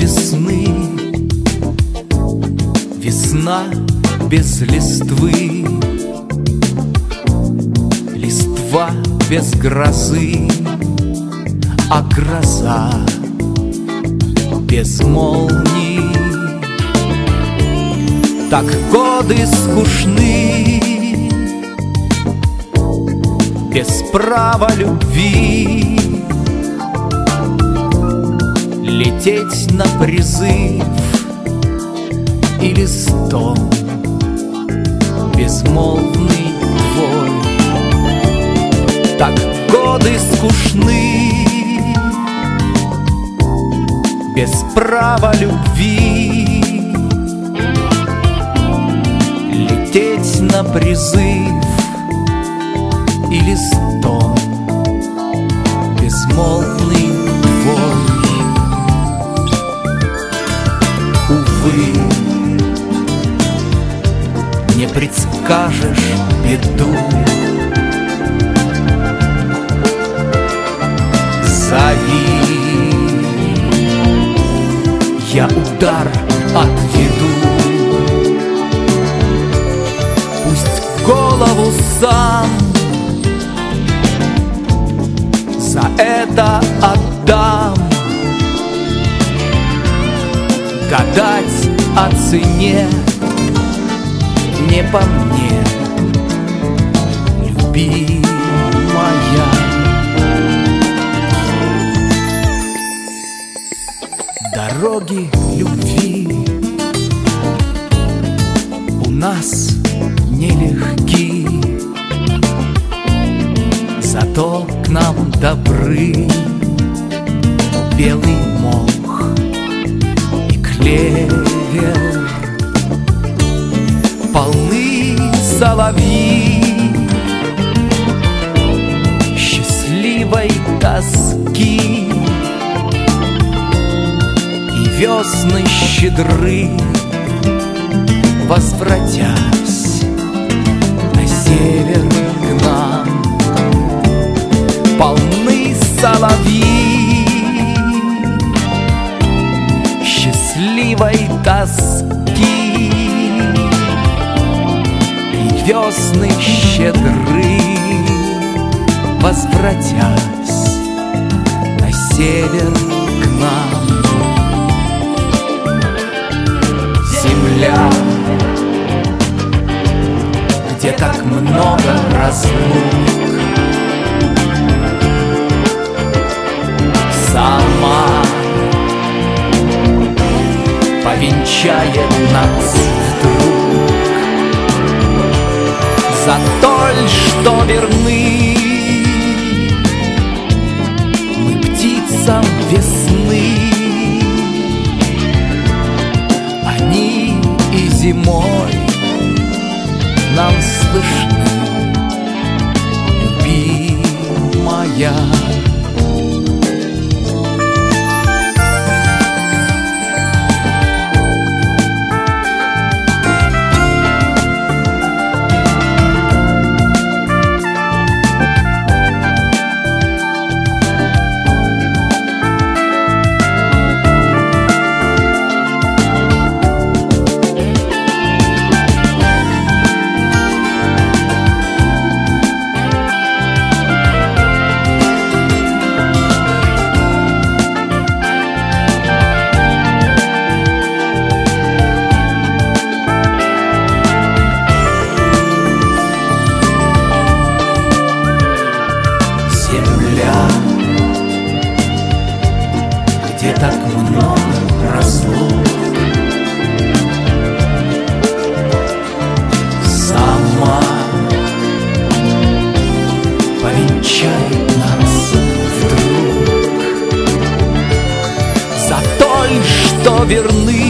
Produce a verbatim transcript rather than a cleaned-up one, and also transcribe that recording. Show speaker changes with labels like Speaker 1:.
Speaker 1: весны, весна без листвы, листва без грозы, а гроза без молний. Так годы скучны, без права любви, лететь на призыв и листом безмолвный твой. Так годы скучны, без права любви, лететь на призыв и листом безмолвный твой. Увы, не предскажешь беду, зови, я удар отведу. Пусть голову сам за это отдам. Гадать о цене не по мне, любимая. Дороги любви у нас нелегки, зато к нам добры белый мох и клевер. Полны соловьи счастливой тоски, и весны щедры, возвратясь на север к нам. Полны соловьи счастливой тоски, и весны щедры, возвратясь на север к нам. Земля, где так много разлук, сама повенчает нас вдруг. За то, что верны мы птицам весны, они и зимой нам слышны, любимая. Где так много разлук, сама повенчает нас вдруг. За то, что верны